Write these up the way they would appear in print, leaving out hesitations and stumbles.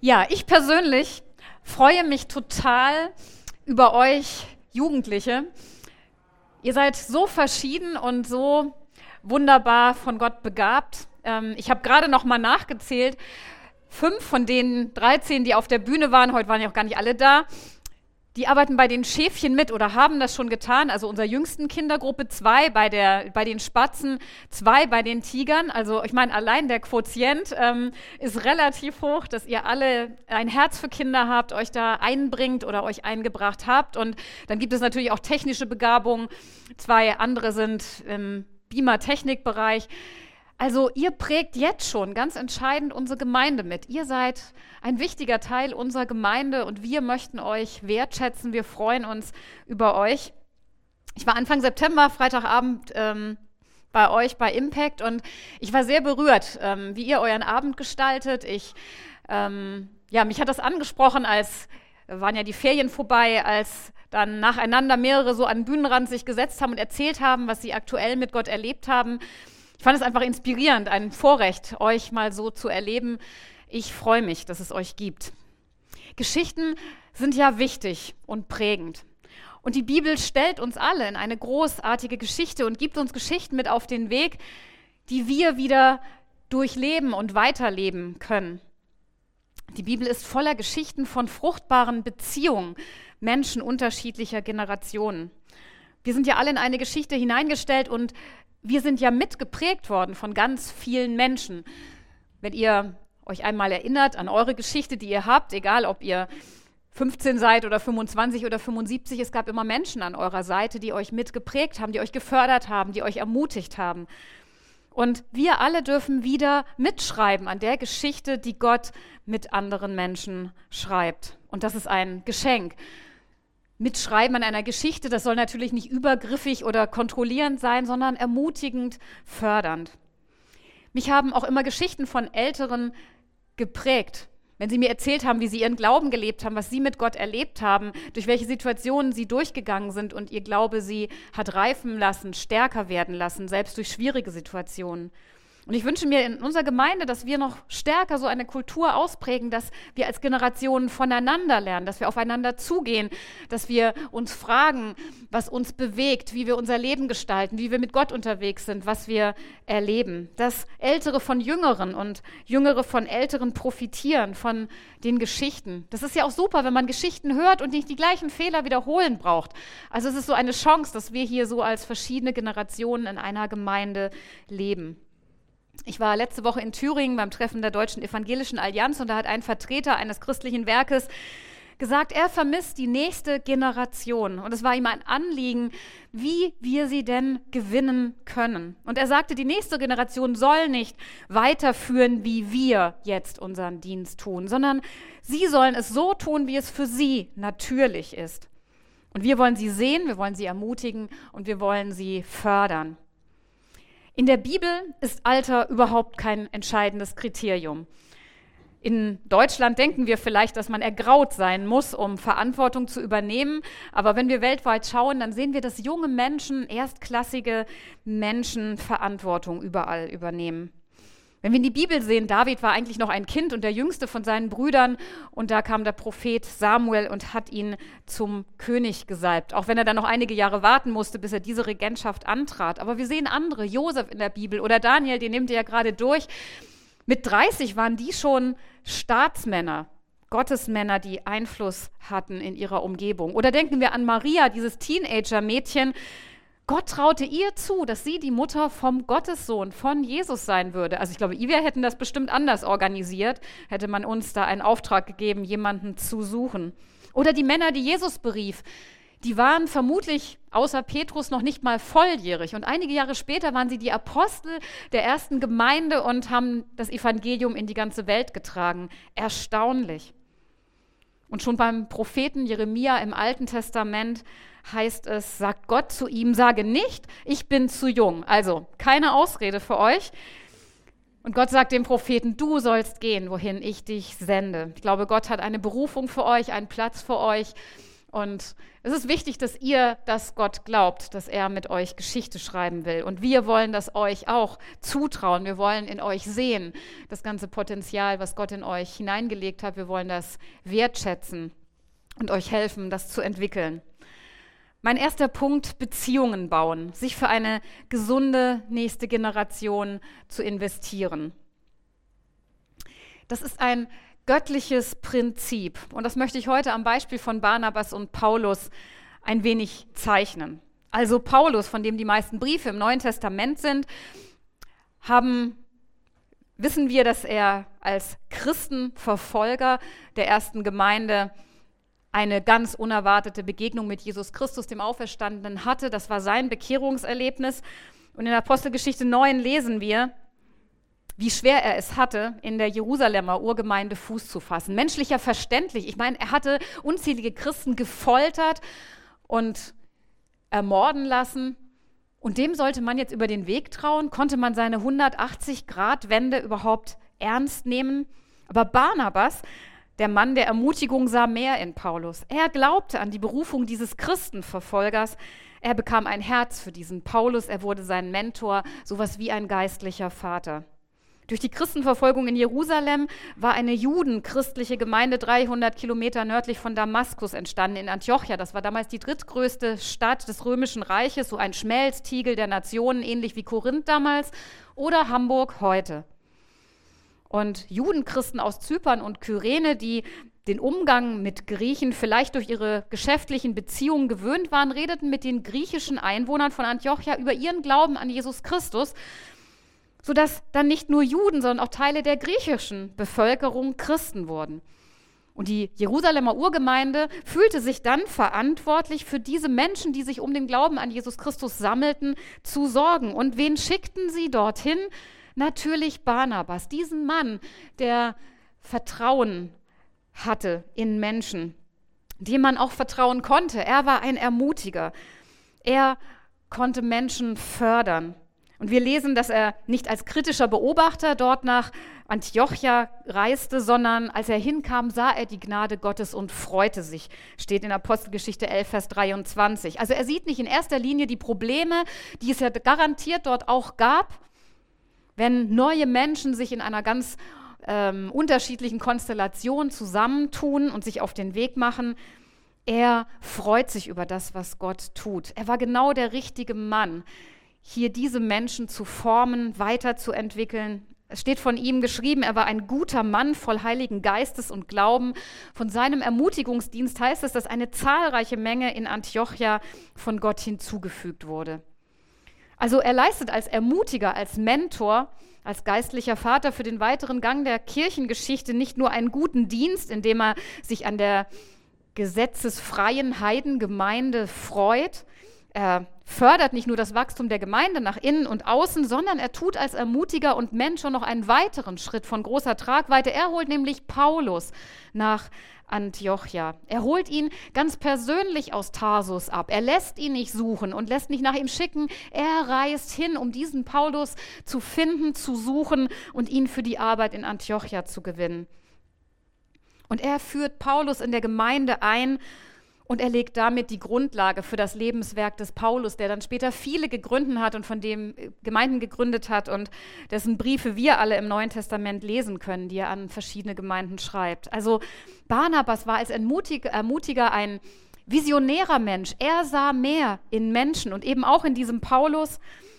Ja, ich persönlich freue mich total über euch Jugendliche. Ihr seid so verschieden und so wunderbar von Gott begabt. Ich habe gerade noch mal nachgezählt. 5 von den 13, die auf der Bühne waren, heute waren ja auch gar nicht alle da, die arbeiten bei den Schäfchen mit oder haben das schon getan. Also unserer jüngsten Kindergruppe 2 bei den Spatzen, 2 bei den Tigern. Also ich meine, allein der Quotient ist relativ hoch, dass ihr alle ein Herz für Kinder habt, euch da einbringt oder euch eingebracht habt. Und dann gibt es natürlich auch technische Begabungen. 2 andere sind im Beamer-Technikbereich. Also ihr prägt jetzt schon ganz entscheidend unsere Gemeinde mit. Ihr seid ein wichtiger Teil unserer Gemeinde und wir möchten euch wertschätzen. Wir freuen uns über euch. Ich war Anfang September, Freitagabend, bei euch bei Impact und ich war sehr berührt, wie ihr euren Abend gestaltet. Mich hat das angesprochen, als waren ja die Ferien vorbei, als dann nacheinander mehrere so an den Bühnenrand sich gesetzt haben und erzählt haben, was sie aktuell mit Gott erlebt haben. Ich fand es einfach inspirierend, ein Vorrecht, euch mal so zu erleben. Ich freue mich, dass es euch gibt. Geschichten sind ja wichtig und prägend. Und die Bibel stellt uns alle in eine großartige Geschichte und gibt uns Geschichten mit auf den Weg, die wir wieder durchleben und weiterleben können. Die Bibel ist voller Geschichten von fruchtbaren Beziehungen, Menschen unterschiedlicher Generationen. Wir sind ja alle in eine Geschichte hineingestellt und wir sind ja mitgeprägt worden von ganz vielen Menschen. Wenn ihr euch einmal erinnert an eure Geschichte, die ihr habt, egal ob ihr 15 seid oder 25 oder 75, es gab immer Menschen an eurer Seite, die euch mitgeprägt haben, die euch gefördert haben, die euch ermutigt haben. Und wir alle dürfen wieder mitschreiben an der Geschichte, die Gott mit anderen Menschen schreibt. Und das ist ein Geschenk. Mitschreiben an einer Geschichte, das soll natürlich nicht übergriffig oder kontrollierend sein, sondern ermutigend, fördernd. Mich haben auch immer Geschichten von Älteren geprägt. Wenn sie mir erzählt haben, wie sie ihren Glauben gelebt haben, was sie mit Gott erlebt haben, durch welche Situationen sie durchgegangen sind und ihr Glaube sie hat reifen lassen, stärker werden lassen, selbst durch schwierige Situationen. Und ich wünsche mir in unserer Gemeinde, dass wir noch stärker so eine Kultur ausprägen, dass wir als Generationen voneinander lernen, dass wir aufeinander zugehen, dass wir uns fragen, was uns bewegt, wie wir unser Leben gestalten, wie wir mit Gott unterwegs sind, was wir erleben. Dass Ältere von Jüngeren und Jüngere von Älteren profitieren von den Geschichten. Das ist ja auch super, wenn man Geschichten hört und nicht die gleichen Fehler wiederholen braucht. Also es ist so eine Chance, dass wir hier so als verschiedene Generationen in einer Gemeinde leben. Ich war letzte Woche in Thüringen beim Treffen der Deutschen Evangelischen Allianz und da hat ein Vertreter eines christlichen Werkes gesagt, er vermisst die nächste Generation. Und es war ihm ein Anliegen, wie wir sie denn gewinnen können. Und er sagte, die nächste Generation soll nicht weiterführen, wie wir jetzt unseren Dienst tun, sondern sie sollen es so tun, wie es für sie natürlich ist. Und wir wollen sie sehen, wir wollen sie ermutigen und wir wollen sie fördern. In der Bibel ist Alter überhaupt kein entscheidendes Kriterium. In Deutschland denken wir vielleicht, dass man ergraut sein muss, um Verantwortung zu übernehmen. Aber wenn wir weltweit schauen, dann sehen wir, dass junge Menschen, erstklassige Menschen Verantwortung überall übernehmen. Wenn wir in die Bibel sehen, David war eigentlich noch ein Kind und der jüngste von seinen Brüdern und da kam der Prophet Samuel und hat ihn zum König gesalbt, auch wenn er dann noch einige Jahre warten musste, bis er diese Regentschaft antrat. Aber wir sehen andere, Josef in der Bibel oder Daniel, den nehmt ihr ja gerade durch. Mit 30 waren die schon Staatsmänner, Gottesmänner, die Einfluss hatten in ihrer Umgebung. Oder denken wir an Maria, dieses Teenager-Mädchen. Gott traute ihr zu, dass sie die Mutter vom Gottessohn, von Jesus sein würde. Also ich glaube, wir hätten das bestimmt anders organisiert, hätte man uns da einen Auftrag gegeben, jemanden zu suchen. Oder die Männer, die Jesus berief, die waren vermutlich außer Petrus noch nicht mal volljährig. Und einige Jahre später waren sie die Apostel der ersten Gemeinde und haben das Evangelium in die ganze Welt getragen. Erstaunlich. Und schon beim Propheten Jeremia im Alten Testament heißt es, sagt Gott zu ihm, sage nicht, ich bin zu jung. Also keine Ausrede für euch. Und Gott sagt dem Propheten, du sollst gehen, wohin ich dich sende. Ich glaube, Gott hat eine Berufung für euch, einen Platz für euch. Und es ist wichtig, dass ihr das Gott glaubt, dass er mit euch Geschichte schreiben will. Und wir wollen das euch auch zutrauen. Wir wollen in euch sehen, das ganze Potenzial, was Gott in euch hineingelegt hat. Wir wollen das wertschätzen und euch helfen, das zu entwickeln. Mein erster Punkt: Beziehungen bauen, sich für eine gesunde nächste Generation zu investieren. Das ist ein göttliches Prinzip. Und das möchte ich heute am Beispiel von Barnabas und Paulus ein wenig zeichnen. Also Paulus, von dem die meisten Briefe im Neuen Testament sind, wissen wir, dass er als Christenverfolger der ersten Gemeinde eine ganz unerwartete Begegnung mit Jesus Christus, dem Auferstandenen, hatte. Das war sein Bekehrungserlebnis. Und in Apostelgeschichte 9 lesen wir, wie schwer er es hatte, in der Jerusalemer Urgemeinde Fuß zu fassen. Menschlicher verständlich. Ich meine, er hatte unzählige Christen gefoltert und ermorden lassen. Und dem sollte man jetzt über den Weg trauen? Konnte man seine 180-Grad-Wende überhaupt ernst nehmen? Aber Barnabas, der Mann der Ermutigung, sah mehr in Paulus. Er glaubte an die Berufung dieses Christenverfolgers. Er bekam ein Herz für diesen Paulus. Er wurde sein Mentor, sowas wie ein geistlicher Vater. Durch die Christenverfolgung in Jerusalem war eine judenchristliche Gemeinde 300 Kilometer nördlich von Damaskus entstanden, in Antiochia. Das war damals die drittgrößte Stadt des Römischen Reiches, so ein Schmelztiegel der Nationen, ähnlich wie Korinth damals oder Hamburg heute. Und Judenchristen aus Zypern und Kyrene, die den Umgang mit Griechen vielleicht durch ihre geschäftlichen Beziehungen gewöhnt waren, redeten mit den griechischen Einwohnern von Antiochia über ihren Glauben an Jesus Christus, sodass dann nicht nur Juden, sondern auch Teile der griechischen Bevölkerung Christen wurden. Und die Jerusalemer Urgemeinde fühlte sich dann verantwortlich, für diese Menschen, die sich um den Glauben an Jesus Christus sammelten, zu sorgen. Und wen schickten sie dorthin? Natürlich Barnabas, diesen Mann, der Vertrauen hatte in Menschen, dem man auch vertrauen konnte. Er war ein Ermutiger. Er konnte Menschen fördern. Und wir lesen, dass er nicht als kritischer Beobachter dort nach Antiochia reiste, sondern als er hinkam, sah er die Gnade Gottes und freute sich, steht in Apostelgeschichte 11, Vers 23. Also er sieht nicht in erster Linie die Probleme, die es ja garantiert dort auch gab, wenn neue Menschen sich in einer ganz unterschiedlichen Konstellation zusammentun und sich auf den Weg machen. Er freut sich über das, was Gott tut. Er war genau der richtige Mann, hier diese Menschen zu formen, weiterzuentwickeln. Es steht von ihm geschrieben, er war ein guter Mann voll Heiligen Geistes und Glauben. Von seinem Ermutigungsdienst heißt es, dass eine zahlreiche Menge in Antiochia von Gott hinzugefügt wurde. Also er leistet als Ermutiger, als Mentor, als geistlicher Vater für den weiteren Gang der Kirchengeschichte nicht nur einen guten Dienst, indem er sich an der gesetzesfreien Heidengemeinde freut. Er fördert nicht nur das Wachstum der Gemeinde nach innen und außen, sondern er tut als Ermutiger und Mentor noch einen weiteren Schritt von großer Tragweite. Er holt nämlich Paulus nach Antiochia. Er holt ihn ganz persönlich aus Tarsus ab. Er lässt ihn nicht suchen und lässt nicht nach ihm schicken. Er reist hin, um diesen Paulus zu finden, zu suchen und ihn für die Arbeit in Antiochia zu gewinnen. Und er führt Paulus in der Gemeinde ein und er legt damit die Grundlage für das Lebenswerk des Paulus, der dann später viele gegründet hat und von dem Gemeinden gegründet hat und dessen Briefe wir alle im Neuen Testament lesen können, die er an verschiedene Gemeinden schreibt. Also Barnabas war als Ermutiger ein visionärer Mensch. Er sah mehr in Menschen und eben auch in diesem Paulus.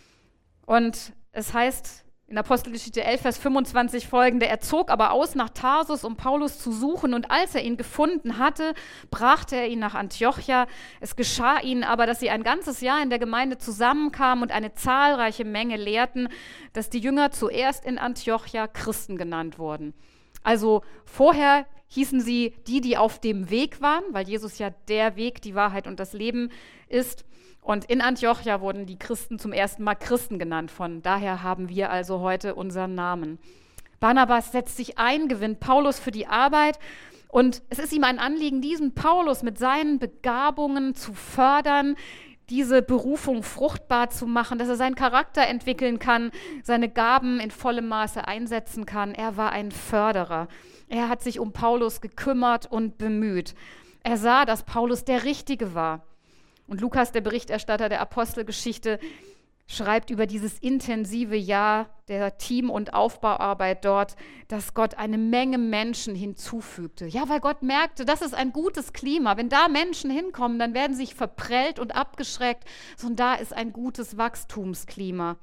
Und es heißt in Apostelgeschichte 11, Vers 25 folgende: Er zog aber aus nach Tarsus, um Paulus zu suchen, und als er ihn gefunden hatte, brachte er ihn nach Antiochia. Es geschah ihnen aber, dass sie ein ganzes Jahr in der Gemeinde zusammenkamen und eine zahlreiche Menge lehrten, dass die Jünger zuerst in Antiochia Christen genannt wurden. Also vorher hießen sie die auf dem Weg waren, weil Jesus ja der Weg, die Wahrheit und das Leben ist. Und in Antiochia wurden die Christen zum ersten Mal Christen genannt. Von daher haben wir also heute unseren Namen. Barnabas setzt sich ein, gewinnt Paulus für die Arbeit. Und es ist ihm ein Anliegen, diesen Paulus mit seinen Begabungen zu fördern, diese Berufung fruchtbar zu machen, dass er seinen Charakter entwickeln kann, seine Gaben in vollem Maße einsetzen kann. Er war ein Förderer. Er hat sich um Paulus gekümmert und bemüht. Er sah, dass Paulus der Richtige war. Und Lukas, der Berichterstatter der Apostelgeschichte, schreibt über dieses intensive Jahr der Team- und Aufbauarbeit dort, dass Gott eine Menge Menschen hinzufügte. Ja, weil Gott merkte, das ist ein gutes Klima. Wenn da Menschen hinkommen, dann werden sie sich verprellt und abgeschreckt. Und da ist ein gutes Wachstumsklima.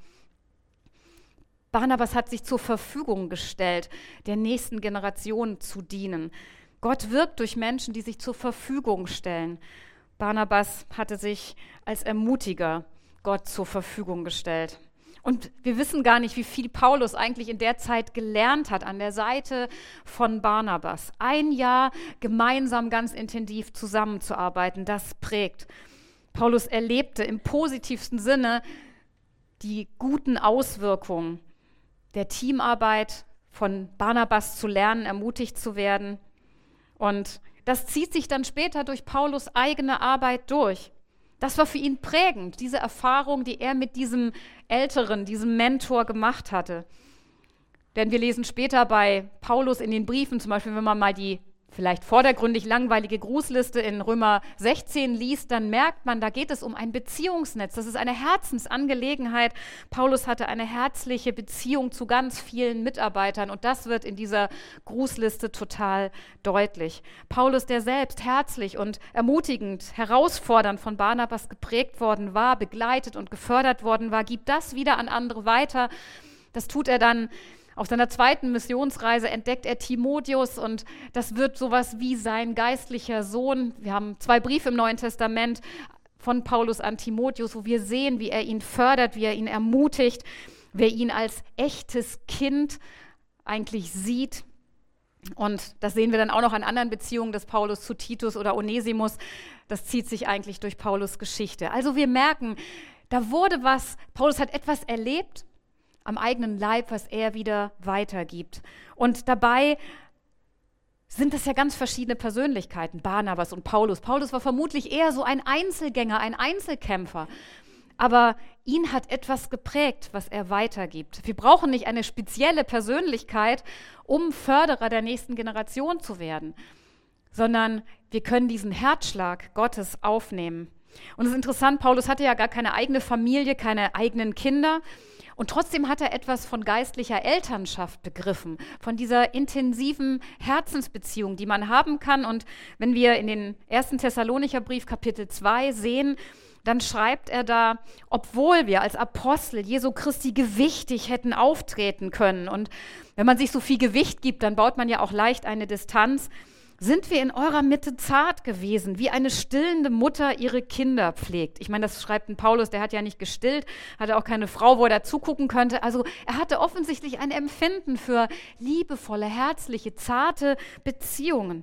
Barnabas hat sich zur Verfügung gestellt, der nächsten Generation zu dienen. Gott wirkt durch Menschen, die sich zur Verfügung stellen. Barnabas hatte sich als Ermutiger Gott zur Verfügung gestellt. Und wir wissen gar nicht, wie viel Paulus eigentlich in der Zeit gelernt hat an der Seite von Barnabas. Ein Jahr gemeinsam ganz intensiv zusammenzuarbeiten, das prägt. Paulus erlebte im positivsten Sinne die guten Auswirkungen der Teamarbeit, von Barnabas zu lernen, ermutigt zu werden. Und das zieht sich dann später durch Paulus' eigene Arbeit durch. Das war für ihn prägend, diese Erfahrung, die er mit diesem Älteren, diesem Mentor gemacht hatte. Denn wir lesen später bei Paulus in den Briefen, zum Beispiel, wenn man mal die vielleicht vordergründig langweilige Grußliste in Römer 16 liest, dann merkt man, da geht es um ein Beziehungsnetz. Das ist eine Herzensangelegenheit. Paulus hatte eine herzliche Beziehung zu ganz vielen Mitarbeitern und das wird in dieser Grußliste total deutlich. Paulus, der selbst herzlich und ermutigend, herausfordernd von Barnabas geprägt worden war, begleitet und gefördert worden war, gibt das wieder an andere weiter. Das tut er dann. Auf seiner zweiten Missionsreise entdeckt er Timotheus und das wird sowas wie sein geistlicher Sohn. Wir haben 2 Briefe im Neuen Testament von Paulus an Timotheus, wo wir sehen, wie er ihn fördert, wie er ihn ermutigt, wer ihn als echtes Kind eigentlich sieht. Und das sehen wir dann auch noch an anderen Beziehungen des Paulus zu Titus oder Onesimus. Das zieht sich eigentlich durch Paulus' Geschichte. Also wir merken, da wurde was, Paulus hat etwas erlebt, am eigenen Leib, was er wieder weitergibt. Und dabei sind das ja ganz verschiedene Persönlichkeiten, Barnabas und Paulus. Paulus war vermutlich eher so ein Einzelgänger, ein Einzelkämpfer. Aber ihn hat etwas geprägt, was er weitergibt. Wir brauchen nicht eine spezielle Persönlichkeit, um Förderer der nächsten Generation zu werden, sondern wir können diesen Herzschlag Gottes aufnehmen. Und es ist interessant, Paulus hatte ja gar keine eigene Familie, keine eigenen Kinder. Und trotzdem hat er etwas von geistlicher Elternschaft begriffen, von dieser intensiven Herzensbeziehung, die man haben kann. Und wenn wir in den 1. Thessalonicher Brief Kapitel 2 sehen, dann schreibt er da, obwohl wir als Apostel Jesu Christi gewichtig hätten auftreten können. Und wenn man sich so viel Gewicht gibt, dann baut man ja auch leicht eine Distanz. Sind wir in eurer Mitte zart gewesen, wie eine stillende Mutter ihre Kinder pflegt. Ich meine, das schreibt ein Paulus, der hat ja nicht gestillt, hatte auch keine Frau, wo er da zugucken könnte. Also er hatte offensichtlich ein Empfinden für liebevolle, herzliche, zarte Beziehungen.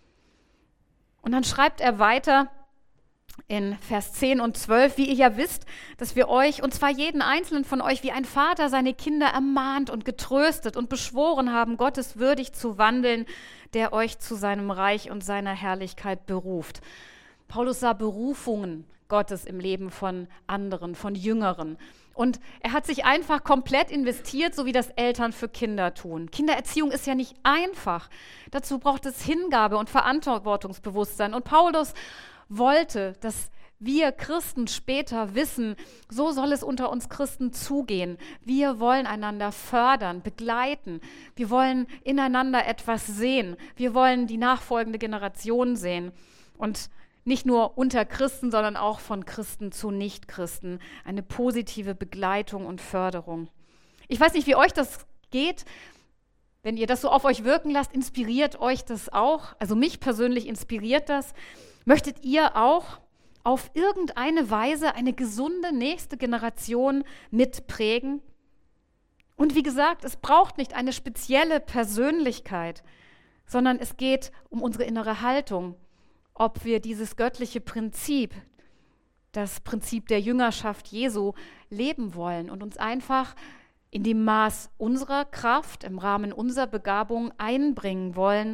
Und dann schreibt er weiter in Vers 10 und 12, wie ihr ja wisst, dass wir euch, und zwar jeden einzelnen von euch, wie ein Vater seine Kinder ermahnt und getröstet und beschworen haben, Gottes würdig zu wandeln, der euch zu seinem Reich und seiner Herrlichkeit beruft. Paulus sah Berufungen Gottes im Leben von anderen, von Jüngeren. Und er hat sich einfach komplett investiert, so wie das Eltern für Kinder tun. Kindererziehung ist ja nicht einfach. Dazu braucht es Hingabe und Verantwortungsbewusstsein. Und Paulus wollte, dass wir Christen später wissen, so soll es unter uns Christen zugehen. Wir wollen einander fördern, begleiten. Wir wollen ineinander etwas sehen. Wir wollen die nachfolgende Generation sehen. Und nicht nur unter Christen, sondern auch von Christen zu Nichtchristen. Eine positive Begleitung und Förderung. Ich weiß nicht, wie euch das geht. Wenn ihr das so auf euch wirken lasst, inspiriert euch das auch? Also mich persönlich inspiriert das. Möchtet ihr auch auf irgendeine Weise eine gesunde nächste Generation mitprägen? Und wie gesagt, es braucht nicht eine spezielle Persönlichkeit, sondern es geht um unsere innere Haltung, ob wir dieses göttliche Prinzip, das Prinzip der Jüngerschaft Jesu, leben wollen und uns einfach in dem Maß unserer Kraft, im Rahmen unserer Begabung einbringen wollen,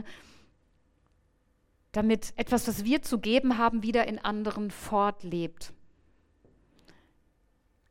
damit etwas, was wir zu geben haben, wieder in anderen fortlebt.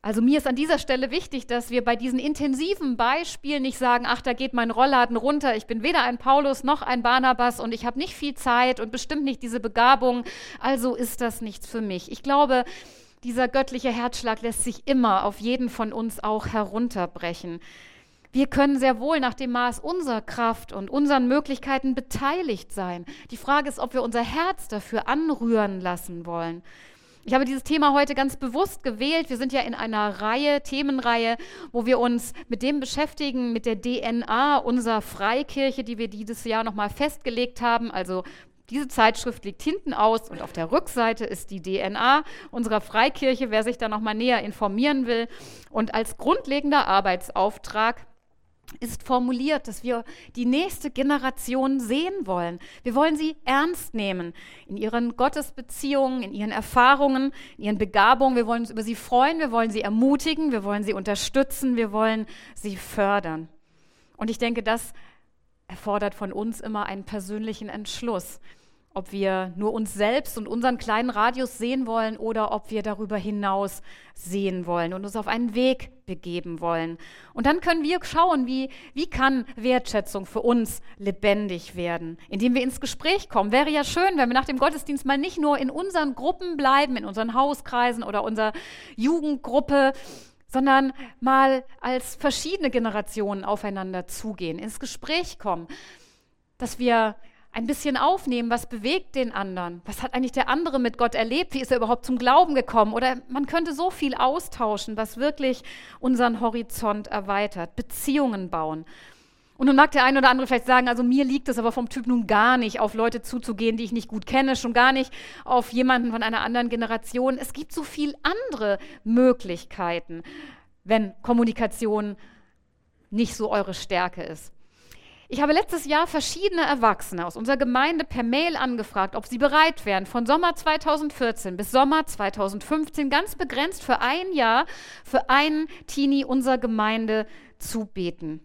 Also mir ist an dieser Stelle wichtig, dass wir bei diesen intensiven Beispielen nicht sagen, ach, da geht mein Rollladen runter, ich bin weder ein Paulus noch ein Barnabas und ich habe nicht viel Zeit und bestimmt nicht diese Begabung, also ist das nichts für mich. Ich glaube, dieser göttliche Herzschlag lässt sich immer auf jeden von uns auch herunterbrechen. Wir können sehr wohl nach dem Maß unserer Kraft und unseren Möglichkeiten beteiligt sein. Die Frage ist, ob wir unser Herz dafür anrühren lassen wollen. Ich habe dieses Thema heute ganz bewusst gewählt. Wir sind ja in einer Themenreihe, wo wir uns mit dem beschäftigen, mit der DNA unserer Freikirche, die wir dieses Jahr nochmal festgelegt haben. Also diese Zeitschrift liegt hinten aus und auf der Rückseite ist die DNA unserer Freikirche, wer sich da nochmal näher informieren will. Und als grundlegender Arbeitsauftrag ist formuliert, dass wir die nächste Generation sehen wollen. Wir wollen sie ernst nehmen in ihren Gottesbeziehungen, in ihren Erfahrungen, in ihren Begabungen. Wir wollen uns über sie freuen, wir wollen sie ermutigen, wir wollen sie unterstützen, wir wollen sie fördern. Und ich denke, das erfordert von uns immer einen persönlichen Entschluss, ob wir nur uns selbst und unseren kleinen Radius sehen wollen oder ob wir darüber hinaus sehen wollen und uns auf einen Weg begeben wollen. Und dann können wir schauen, wie kann Wertschätzung für uns lebendig werden, indem wir ins Gespräch kommen. Wäre ja schön, wenn wir nach dem Gottesdienst mal nicht nur in unseren Gruppen bleiben, in unseren Hauskreisen oder unserer Jugendgruppe, sondern mal als verschiedene Generationen aufeinander zugehen, ins Gespräch kommen, dass wir ein bisschen aufnehmen, was bewegt den anderen, was hat eigentlich der andere mit Gott erlebt, wie ist er überhaupt zum Glauben gekommen, oder man könnte so viel austauschen, was wirklich unseren Horizont erweitert, Beziehungen bauen. Und nun mag der ein oder andere vielleicht sagen, also mir liegt es aber vom Typ nun gar nicht, auf Leute zuzugehen, die ich nicht gut kenne, schon gar nicht auf jemanden von einer anderen Generation. Es gibt so viel andere Möglichkeiten, wenn Kommunikation nicht so eure Stärke ist. Ich habe letztes Jahr verschiedene Erwachsene aus unserer Gemeinde per Mail angefragt, ob sie bereit wären, von Sommer 2014 bis Sommer 2015 ganz begrenzt für ein Jahr für einen Teenie unserer Gemeinde zu beten.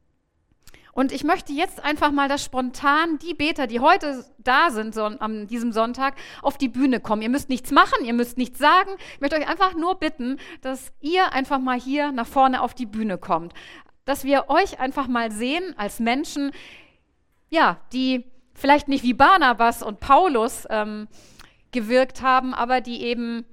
Und ich möchte jetzt einfach mal, dass spontan die Beter, die heute da sind, an diesem Sonntag, auf die Bühne kommen. Ihr müsst nichts machen, ihr müsst nichts sagen. Ich möchte euch einfach nur bitten, dass ihr einfach mal hier nach vorne auf die Bühne kommt. Dass wir euch einfach mal sehen als Menschen, ja, die vielleicht nicht wie Barnabas und Paulus gewirkt haben, aber die eben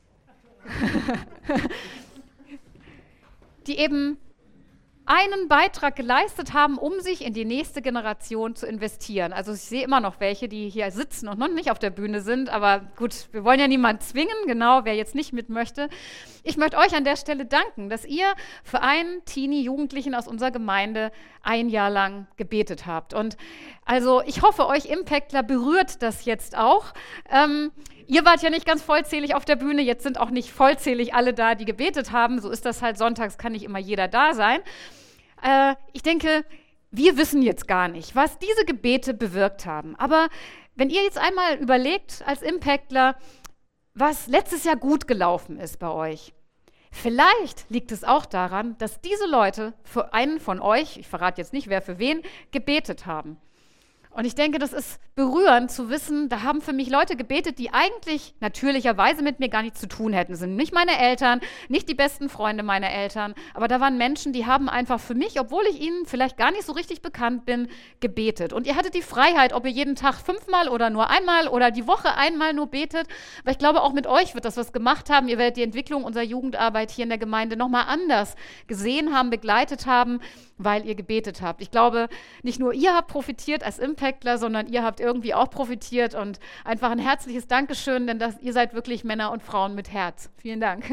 einen Beitrag geleistet haben, um sich in die nächste Generation zu investieren. Also ich sehe immer noch welche, die hier sitzen und noch nicht auf der Bühne sind, aber gut, wir wollen ja niemanden zwingen, genau, wer jetzt nicht mit möchte. Ich möchte euch an der Stelle danken, dass ihr für einen Teenie-Jugendlichen aus unserer Gemeinde ein Jahr lang gebetet habt. Und also ich hoffe, euch Impactler berührt das jetzt auch. Ihr wart ja nicht ganz vollzählig auf der Bühne, jetzt sind auch nicht vollzählig alle da, die gebetet haben. So ist das halt, sonntags kann nicht immer jeder da sein. Ich denke, wir wissen jetzt gar nicht, was diese Gebete bewirkt haben. Aber wenn ihr jetzt einmal überlegt als Impactler, was letztes Jahr gut gelaufen ist bei euch, vielleicht liegt es auch daran, dass diese Leute für einen von euch, ich verrate jetzt nicht, wer für wen, gebetet haben. Und ich denke, das ist berührend zu wissen, da haben für mich Leute gebetet, die eigentlich natürlicherweise mit mir gar nichts zu tun hätten. Das sind nicht meine Eltern, nicht die besten Freunde meiner Eltern, aber da waren Menschen, die haben einfach für mich, obwohl ich ihnen vielleicht gar nicht so richtig bekannt bin, gebetet. Und ihr hattet die Freiheit, ob ihr jeden Tag 5-mal oder nur einmal oder die Woche einmal nur betet, weil ich glaube, auch mit euch wird das was gemacht haben. Ihr werdet die Entwicklung unserer Jugendarbeit hier in der Gemeinde nochmal anders gesehen haben, begleitet haben, weil ihr gebetet habt. Ich glaube, nicht nur ihr habt profitiert als Impactler, sondern ihr habt irgendwie auch profitiert und einfach ein herzliches Dankeschön, denn ihr seid wirklich Männer und Frauen mit Herz. Vielen Dank.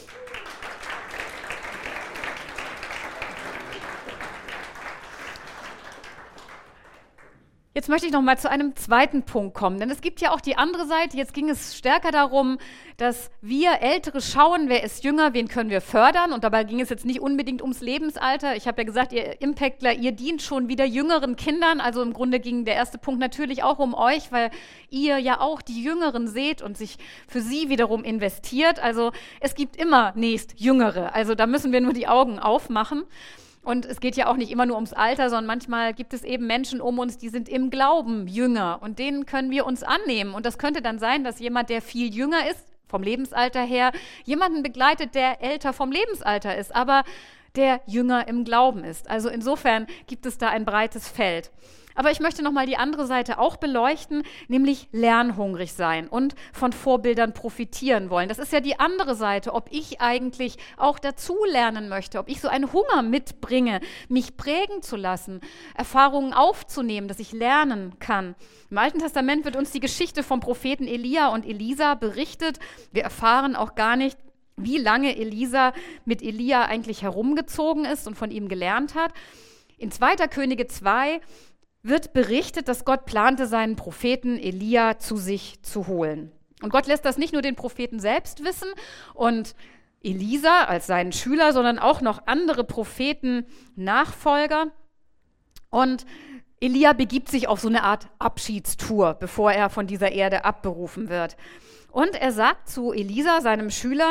Jetzt möchte ich noch mal zu einem zweiten Punkt kommen, denn es gibt ja auch die andere Seite. Jetzt ging es stärker darum, dass wir Ältere schauen, wer ist jünger, wen können wir fördern. Und dabei ging es jetzt nicht unbedingt ums Lebensalter. Ich habe ja gesagt, ihr Impactler, ihr dient schon wieder jüngeren Kindern. Also im Grunde ging der erste Punkt natürlich auch um euch, weil ihr ja auch die Jüngeren seht und sich für sie wiederum investiert. Also es gibt immer nächst Jüngere. Also da müssen wir nur die Augen aufmachen. Und es geht ja auch nicht immer nur ums Alter, sondern manchmal gibt es eben Menschen um uns, die sind im Glauben jünger und denen können wir uns annehmen. Und das könnte dann sein, dass jemand, der viel jünger ist, vom Lebensalter her jemanden begleitet, der älter vom Lebensalter ist, aber der jünger im Glauben ist. Also insofern gibt es da ein breites Feld. Aber ich möchte nochmal die andere Seite auch beleuchten, nämlich lernhungrig sein und von Vorbildern profitieren wollen. Das ist ja die andere Seite, ob ich eigentlich auch dazu lernen möchte, ob ich so einen Hunger mitbringe, mich prägen zu lassen, Erfahrungen aufzunehmen, dass ich lernen kann. Im Alten Testament wird uns die Geschichte vom Propheten Elia und Elisa berichtet. Wir erfahren auch gar nicht, wie lange Elisa mit Elia eigentlich herumgezogen ist und von ihm gelernt hat. In 2. Könige 2 wird berichtet, dass Gott plante, seinen Propheten Elia zu sich zu holen. Und Gott lässt das nicht nur den Propheten selbst wissen und Elisa als seinen Schüler, sondern auch noch andere Propheten, Nachfolger. Und Elia begibt sich auf so eine Art Abschiedstour, bevor er von dieser Erde abberufen wird. Und er sagt zu Elisa, seinem Schüler,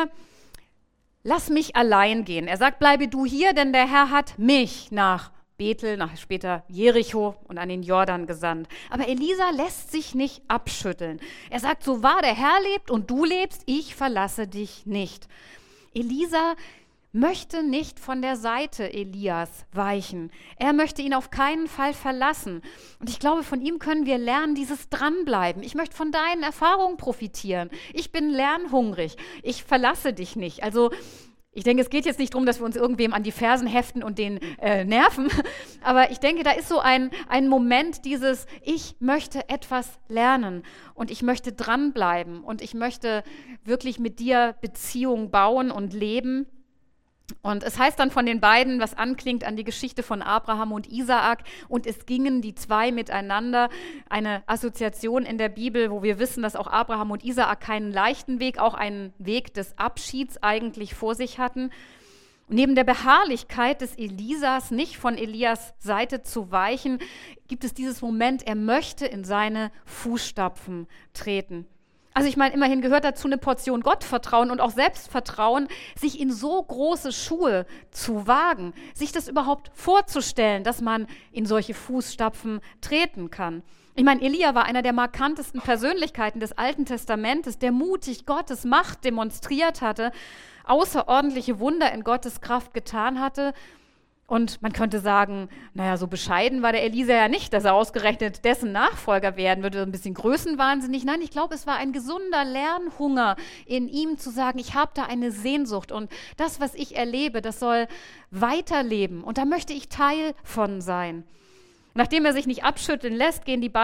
lass mich allein gehen. Er sagt, bleibe du hier, denn der Herr hat mich nach Bethel, nach später Jericho und an den Jordan gesandt. Aber Elisa lässt sich nicht abschütteln. Er sagt, so wahr der Herr lebt und du lebst, ich verlasse dich nicht. Elisa möchte nicht von der Seite Elias weichen. Er möchte ihn auf keinen Fall verlassen. Und ich glaube, von ihm können wir lernen, dieses Dranbleiben. Ich möchte von deinen Erfahrungen profitieren. Ich bin lernhungrig. Ich verlasse dich nicht. Also ich denke, es geht jetzt nicht darum, dass wir uns irgendwem an die Fersen heften und den nerven, aber ich denke, da ist so ein Moment dieses, ich möchte etwas lernen und ich möchte dranbleiben und ich möchte wirklich mit dir Beziehung bauen und leben. Und es heißt dann von den beiden, was anklingt an die Geschichte von Abraham und Isaak, und es gingen die zwei miteinander, eine Assoziation in der Bibel, wo wir wissen, dass auch Abraham und Isaak keinen leichten Weg, auch einen Weg des Abschieds eigentlich vor sich hatten. Und neben der Beharrlichkeit des Elisas, nicht von Elias Seite zu weichen, gibt es dieses Moment, er möchte in seine Fußstapfen treten. Also ich meine, immerhin gehört dazu eine Portion Gottvertrauen und auch Selbstvertrauen, sich in so große Schuhe zu wagen, sich das überhaupt vorzustellen, dass man in solche Fußstapfen treten kann. Ich meine, Elia war einer der markantesten Persönlichkeiten des Alten Testamentes, der mutig Gottes Macht demonstriert hatte, außerordentliche Wunder in Gottes Kraft getan hatte. Und man könnte sagen, naja, so bescheiden war der Elisa ja nicht, dass er ausgerechnet dessen Nachfolger werden würde, ein bisschen größenwahnsinnig. Nein, ich glaube, es war ein gesunder Lernhunger in ihm zu sagen, ich habe da eine Sehnsucht und das, was ich erlebe, das soll weiterleben und da möchte ich Teil von sein. Nachdem er sich nicht abschütteln lässt,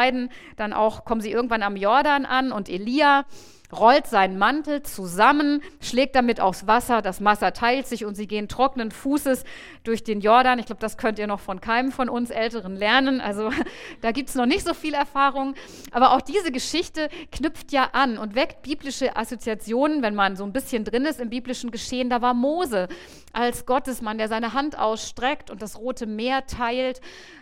kommen sie irgendwann am Jordan an und Elia rollt seinen Mantel zusammen, schlägt damit aufs Wasser, das Wasser teilt sich und sie gehen trockenen Fußes durch den Jordan. Ich glaube, das könnt ihr noch von keinem von uns Älteren lernen, also da gibt es noch nicht so viel Erfahrung, aber auch diese Geschichte knüpft ja an und weckt biblische Assoziationen, wenn man so ein bisschen drin ist im biblischen Geschehen. Da war Mose als Gottesmann, der seine Hand ausstreckt und das Rote Meer teilt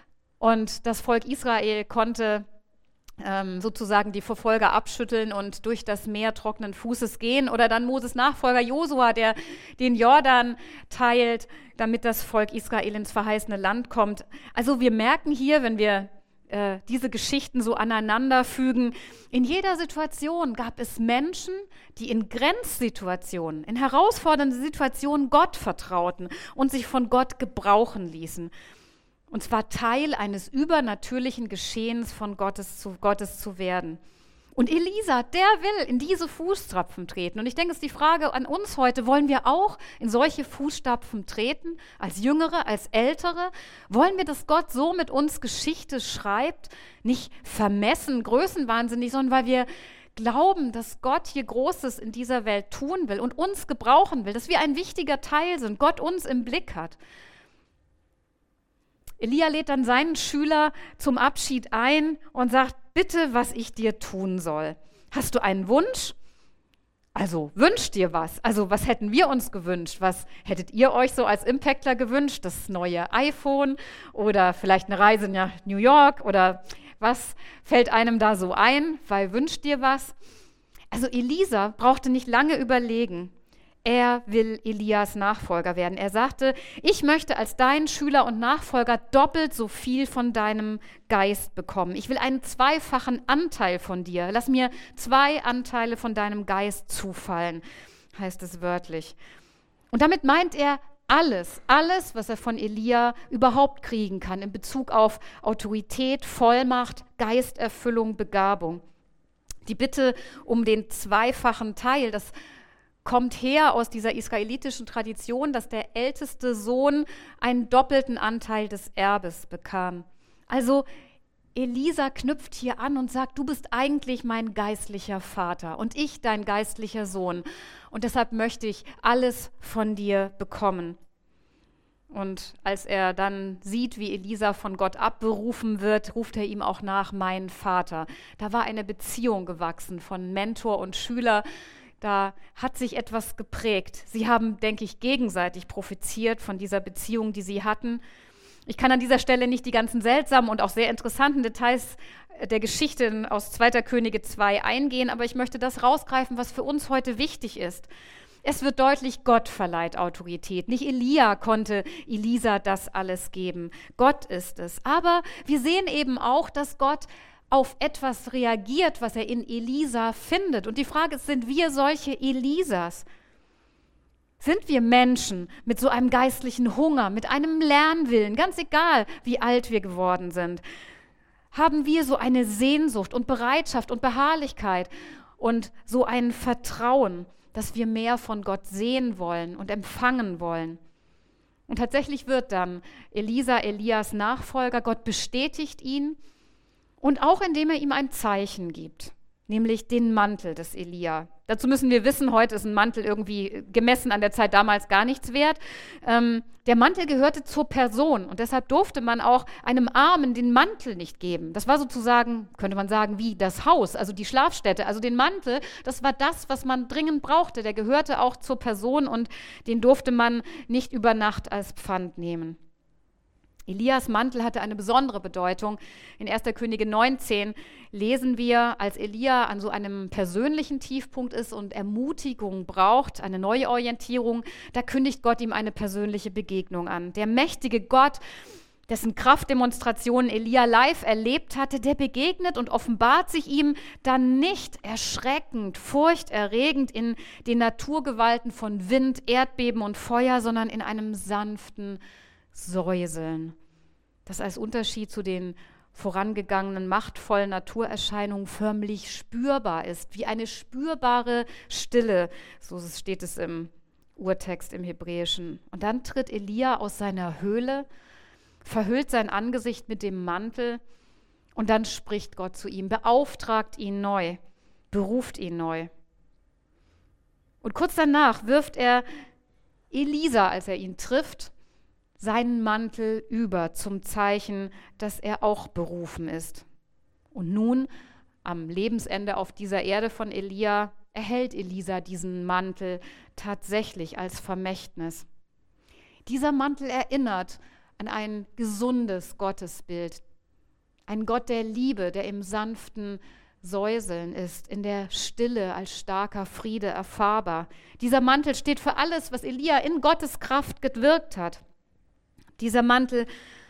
und das Volk Israel konnte sozusagen die Verfolger abschütteln und durch das Meer trockenen Fußes gehen. Oder dann Moses Nachfolger Josua, der den Jordan teilt, damit das Volk Israel ins verheißene Land kommt. Also wir merken hier, wenn wir diese Geschichten so aneinander fügen, in jeder Situation gab es Menschen, die in Grenzsituationen, in herausfordernden Situationen Gott vertrauten und sich von Gott gebrauchen ließen. Und zwar Teil eines übernatürlichen Geschehens von Gottes zu werden. Und Elisa, der will in diese Fußstapfen treten. Und ich denke, es ist die Frage an uns heute, wollen wir auch in solche Fußstapfen treten, als Jüngere, als Ältere? Wollen wir, dass Gott so mit uns Geschichte schreibt, nicht vermessen, größenwahnsinnig, sondern weil wir glauben, dass Gott hier Großes in dieser Welt tun will und uns gebrauchen will, dass wir ein wichtiger Teil sind, Gott uns im Blick hat. Elia lädt dann seinen Schüler zum Abschied ein und sagt, bitte, was ich dir tun soll. Hast du einen Wunsch? Also wünsch dir was. Also was hätten wir uns gewünscht? Was hättet ihr euch so als Impactler gewünscht? Das neue iPhone oder vielleicht eine Reise nach New York oder was fällt einem da so ein? Weil wünscht dir was? Also Elisa brauchte nicht lange überlegen. Er will Elias Nachfolger werden. Er sagte, ich möchte als dein Schüler und Nachfolger doppelt so viel von deinem Geist bekommen. Ich will einen zweifachen Anteil von dir. Lass mir 2 Anteile von deinem Geist zufallen, heißt es wörtlich. Und damit meint er alles, was er von Elia überhaupt kriegen kann in Bezug auf Autorität, Vollmacht, Geisterfüllung, Begabung. Die Bitte um den zweifachen Teil, das kommt her aus dieser israelitischen Tradition, dass der älteste Sohn einen doppelten Anteil des Erbes bekam. Also Elisa knüpft hier an und sagt, du bist eigentlich mein geistlicher Vater und ich dein geistlicher Sohn. Und deshalb möchte ich alles von dir bekommen. Und als er dann sieht, wie Elisa von Gott abberufen wird, ruft er ihm auch nach, mein Vater. Da war eine Beziehung gewachsen von Mentor und Schüler. Da hat sich etwas geprägt. Sie haben, denke ich, gegenseitig profitiert von dieser Beziehung, die sie hatten. Ich kann an dieser Stelle nicht die ganzen seltsamen und auch sehr interessanten Details der Geschichte aus 2. Könige 2 eingehen, aber ich möchte das rausgreifen, was für uns heute wichtig ist. Es wird deutlich, Gott verleiht Autorität. Nicht Elia konnte Elisa das alles geben. Gott ist es. Aber wir sehen eben auch, dass Gott auf etwas reagiert, was er in Elisa findet. Und die Frage ist, sind wir solche Elisas? Sind wir Menschen mit so einem geistlichen Hunger, mit einem Lernwillen, ganz egal, wie alt wir geworden sind? Haben wir so eine Sehnsucht und Bereitschaft und Beharrlichkeit und so ein Vertrauen, dass wir mehr von Gott sehen wollen und empfangen wollen? Und tatsächlich wird dann Elisa Elias Nachfolger, Gott bestätigt ihn, und auch indem er ihm ein Zeichen gibt, nämlich den Mantel des Elia. Dazu müssen wir wissen, heute ist ein Mantel irgendwie gemessen an der Zeit damals gar nichts wert. Der Mantel gehörte zur Person und deshalb durfte man auch einem Armen den Mantel nicht geben. Das war sozusagen, könnte man sagen, wie das Haus, also die Schlafstätte. Also den Mantel, das war das, was man dringend brauchte. Der gehörte auch zur Person und den durfte man nicht über Nacht als Pfand nehmen. Elias Mantel hatte eine besondere Bedeutung. In 1. Könige 19 lesen wir, als Elia an so einem persönlichen Tiefpunkt ist und Ermutigung braucht, eine Neuorientierung, da kündigt Gott ihm eine persönliche Begegnung an. Der mächtige Gott, dessen Kraftdemonstrationen Elia live erlebt hatte, der begegnet und offenbart sich ihm dann nicht erschreckend, furchterregend in den Naturgewalten von Wind, Erdbeben und Feuer, sondern in einem sanften Säuseln, das als Unterschied zu den vorangegangenen machtvollen Naturerscheinungen förmlich spürbar ist, wie eine spürbare Stille, so steht es im Urtext im Hebräischen. Und dann tritt Elia aus seiner Höhle, verhüllt sein Angesicht mit dem Mantel und dann spricht Gott zu ihm, beauftragt ihn neu, beruft ihn neu. Und kurz danach wirft er Elisa, als er ihn trifft, seinen Mantel über zum Zeichen, dass er auch berufen ist. Und nun, am Lebensende auf dieser Erde von Elia, erhält Elisa diesen Mantel tatsächlich als Vermächtnis. Dieser Mantel erinnert an ein gesundes Gottesbild, ein Gott der Liebe, der im sanften Säuseln ist, in der Stille als starker Friede erfahrbar. Dieser Mantel steht für alles, was Elia in Gottes Kraft gewirkt hat. Dieser Mantel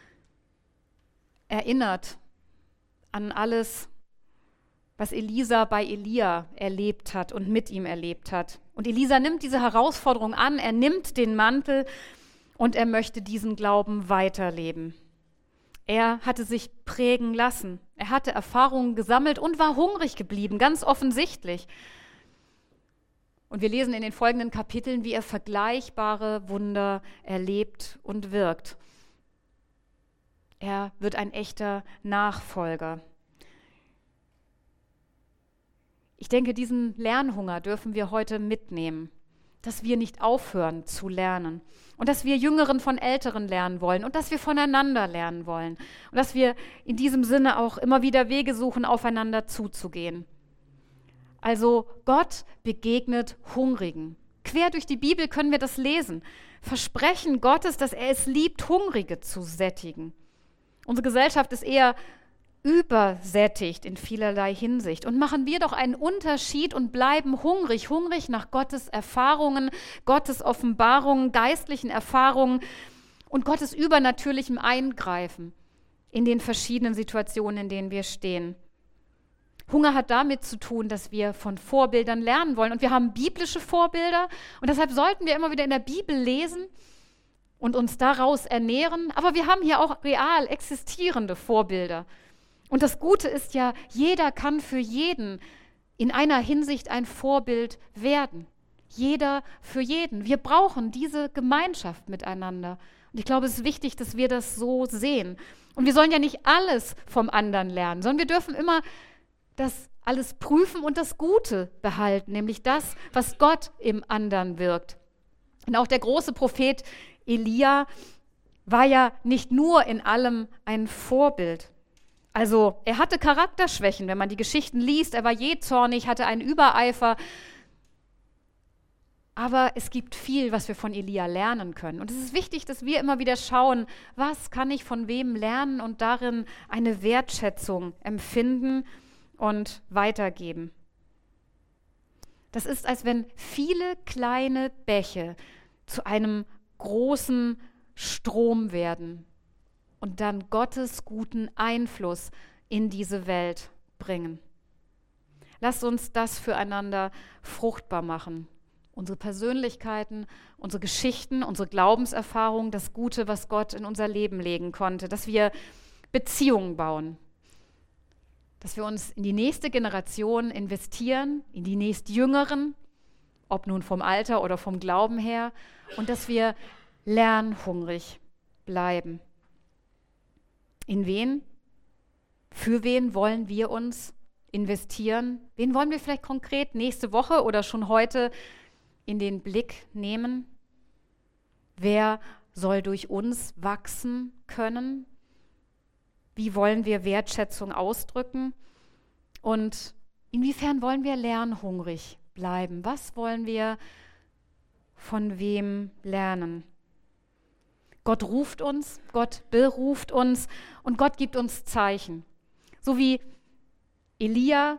erinnert an alles, was Elisa bei Elia erlebt hat und mit ihm erlebt hat. Und Elisa nimmt diese Herausforderung an, er nimmt den Mantel und er möchte diesen Glauben weiterleben. Er hatte sich prägen lassen, er hatte Erfahrungen gesammelt und war hungrig geblieben, ganz offensichtlich. Und wir lesen in den folgenden Kapiteln, wie er vergleichbare Wunder erlebt und wirkt. Er wird ein echter Nachfolger. Ich denke, diesen Lernhunger dürfen wir heute mitnehmen, dass wir nicht aufhören zu lernen und dass wir Jüngeren von Älteren lernen wollen und dass wir voneinander lernen wollen und dass wir in diesem Sinne auch immer wieder Wege suchen, aufeinander zuzugehen. Also Gott begegnet Hungrigen. Quer durch die Bibel können wir das lesen. Versprechen Gottes, dass er es liebt, Hungrige zu sättigen. Unsere Gesellschaft ist eher übersättigt in vielerlei Hinsicht. Und machen wir doch einen Unterschied und bleiben hungrig nach Gottes Erfahrungen, Gottes Offenbarungen, geistlichen Erfahrungen und Gottes übernatürlichem Eingreifen in den verschiedenen Situationen, in denen wir stehen. Hunger hat damit zu tun, dass wir von Vorbildern lernen wollen. Und wir haben biblische Vorbilder. Und deshalb sollten wir immer wieder in der Bibel lesen und uns daraus ernähren. Aber wir haben hier auch real existierende Vorbilder. Und das Gute ist ja, jeder kann für jeden in einer Hinsicht ein Vorbild werden. Jeder für jeden. Wir brauchen diese Gemeinschaft miteinander. Und ich glaube, es ist wichtig, dass wir das so sehen. Und wir sollen ja nicht alles vom anderen lernen, sondern wir dürfen immer das alles prüfen und das Gute behalten, nämlich das, was Gott im anderen wirkt. Und auch der große Prophet Elia war ja nicht nur in allem ein Vorbild. Also er hatte Charakterschwächen, wenn man die Geschichten liest. Er war jähzornig, hatte einen Übereifer. Aber es gibt viel, was wir von Elia lernen können. Und es ist wichtig, dass wir immer wieder schauen, was kann ich von wem lernen und darin eine Wertschätzung empfinden und weitergeben. Das ist, als wenn viele kleine Bäche zu einem großen Strom werden und dann Gottes guten Einfluss in diese Welt bringen. Lasst uns das füreinander fruchtbar machen. Unsere Persönlichkeiten, unsere Geschichten, unsere Glaubenserfahrungen, das Gute, was Gott in unser Leben legen konnte, dass wir Beziehungen bauen, dass wir uns in die nächste Generation investieren, in die nächstjüngeren, ob nun vom Alter oder vom Glauben her, und dass wir lernhungrig bleiben. In wen? Für wen wollen wir uns investieren? Wen wollen wir vielleicht konkret nächste Woche oder schon heute in den Blick nehmen? Wer soll durch uns wachsen können? Wie wollen wir Wertschätzung ausdrücken? Und inwiefern wollen wir lernhungrig bleiben? Was wollen wir von wem lernen? Gott ruft uns, Gott beruft uns und Gott gibt uns Zeichen. So wie Elia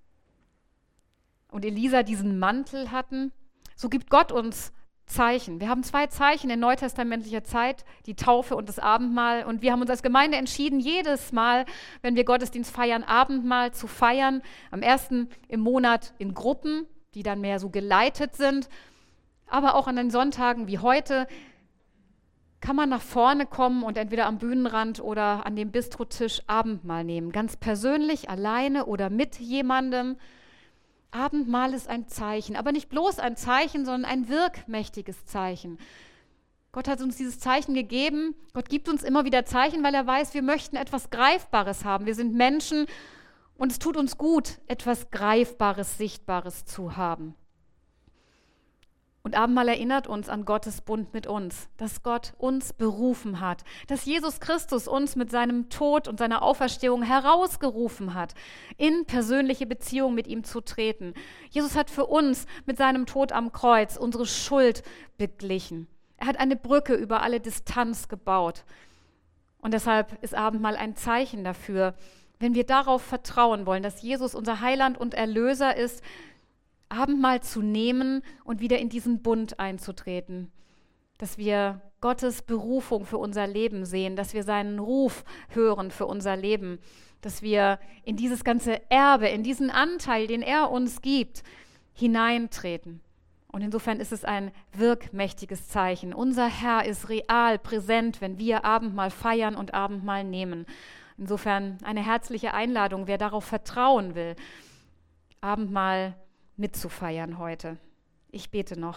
und Elisa diesen Mantel hatten, so gibt Gott uns Zeichen. Wir haben 2 Zeichen in neutestamentlicher Zeit, die Taufe und das Abendmahl. Und wir haben uns als Gemeinde entschieden, jedes Mal, wenn wir Gottesdienst feiern, Abendmahl zu feiern. Am 1. im Monat in Gruppen, die dann mehr so geleitet sind. Aber auch an den Sonntagen wie heute kann man nach vorne kommen und entweder am Bühnenrand oder an dem Bistrotisch Abendmahl nehmen. Ganz persönlich, alleine oder mit jemandem. Abendmahl ist ein Zeichen, aber nicht bloß ein Zeichen, sondern ein wirkmächtiges Zeichen. Gott hat uns dieses Zeichen gegeben. Gott gibt uns immer wieder Zeichen, weil er weiß, wir möchten etwas Greifbares haben. Wir sind Menschen und es tut uns gut, etwas Greifbares, Sichtbares zu haben. Und Abendmahl erinnert uns an Gottes Bund mit uns, dass Gott uns berufen hat, dass Jesus Christus uns mit seinem Tod und seiner Auferstehung herausgerufen hat, in persönliche Beziehung mit ihm zu treten. Jesus hat für uns mit seinem Tod am Kreuz unsere Schuld beglichen. Er hat eine Brücke über alle Distanz gebaut. Und deshalb ist Abendmahl ein Zeichen dafür, wenn wir darauf vertrauen wollen, dass Jesus unser Heiland und Erlöser ist, Abendmahl zu nehmen und wieder in diesen Bund einzutreten, dass wir Gottes Berufung für unser Leben sehen, dass wir seinen Ruf hören für unser Leben, dass wir in dieses ganze Erbe, in diesen Anteil, den er uns gibt, hineintreten. Und insofern ist es ein wirkmächtiges Zeichen. Unser Herr ist real präsent, wenn wir Abendmahl feiern und Abendmahl nehmen. Insofern eine herzliche Einladung, wer darauf vertrauen will, Abendmahl mitzufeiern heute. Ich bete noch.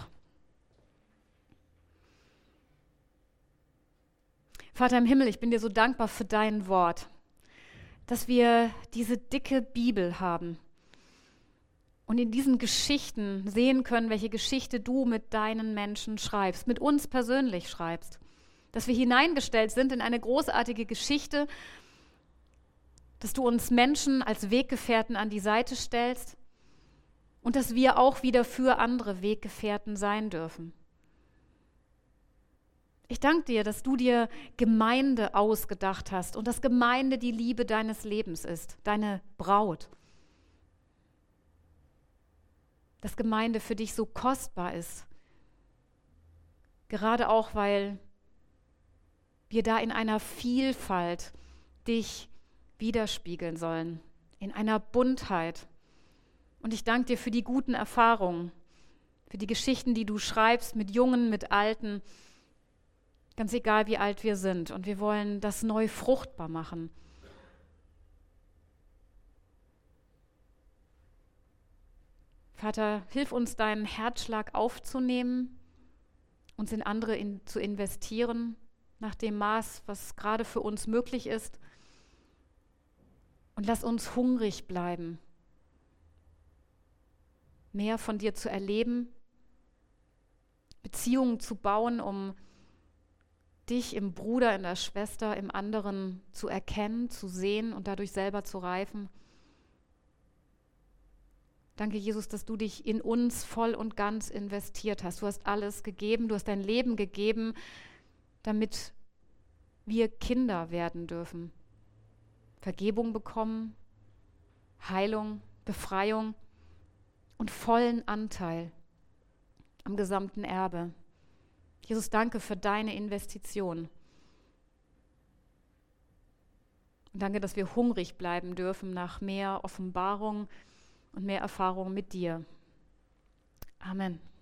Vater im Himmel, ich bin dir so dankbar für dein Wort, dass wir diese dicke Bibel haben und in diesen Geschichten sehen können, welche Geschichte du mit deinen Menschen schreibst, mit uns persönlich schreibst, dass wir hineingestellt sind in eine großartige Geschichte, dass du uns Menschen als Weggefährten an die Seite stellst, und dass wir auch wieder für andere Weggefährten sein dürfen. Ich danke dir, dass du dir Gemeinde ausgedacht hast und dass Gemeinde die Liebe deines Lebens ist, deine Braut. Dass Gemeinde für dich so kostbar ist. Gerade auch, weil wir da in einer Vielfalt dich widerspiegeln sollen, in einer Buntheit. Und ich danke dir für die guten Erfahrungen, für die Geschichten, die du schreibst, mit Jungen, mit Alten, ganz egal, wie alt wir sind. Und wir wollen das neu fruchtbar machen. Vater, hilf uns, deinen Herzschlag aufzunehmen, uns in andere zu investieren, nach dem Maß, was gerade für uns möglich ist. Und lass uns hungrig bleiben, mehr von dir zu erleben, Beziehungen zu bauen, um dich im Bruder, in der Schwester, im anderen zu erkennen, zu sehen und dadurch selber zu reifen. Danke, Jesus, dass du dich in uns voll und ganz investiert hast. Du hast alles gegeben, du hast dein Leben gegeben, damit wir Kinder werden dürfen. Vergebung bekommen, Heilung, Befreiung und vollen Anteil am gesamten Erbe. Jesus, danke für deine Investition. Und danke, dass wir hungrig bleiben dürfen nach mehr Offenbarung und mehr Erfahrung mit dir. Amen.